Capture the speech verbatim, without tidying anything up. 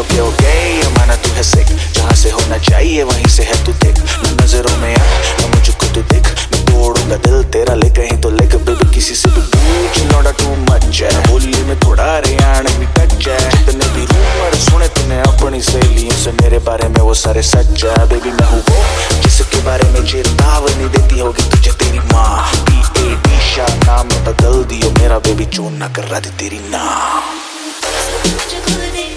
Okay okay ये माना तू है सिक, जहाँ से होना चाहिए वहीं से है तू दिख। ना नजरों में आ ना मुझको तू दिख, मैं तोड़ूंगा दिल तेरा ले कहीं तो लेके बेबी किसी से भी पूछ, लौटा टू मच है बोली में थोड़ा हरियाणवी टच है। जितने भी रूमर सुने तूने अपनी सहेलियों से मेरे बारे में वो सारे सच है। बेबी मैं हूँ वो जिसके बारे में चेतावनी देती होगी तुझे तेरी माँ। पी ए डी शाह नाम बदल दियो मेरा बेबी, चून ना कर रहा थी तेरी नाम।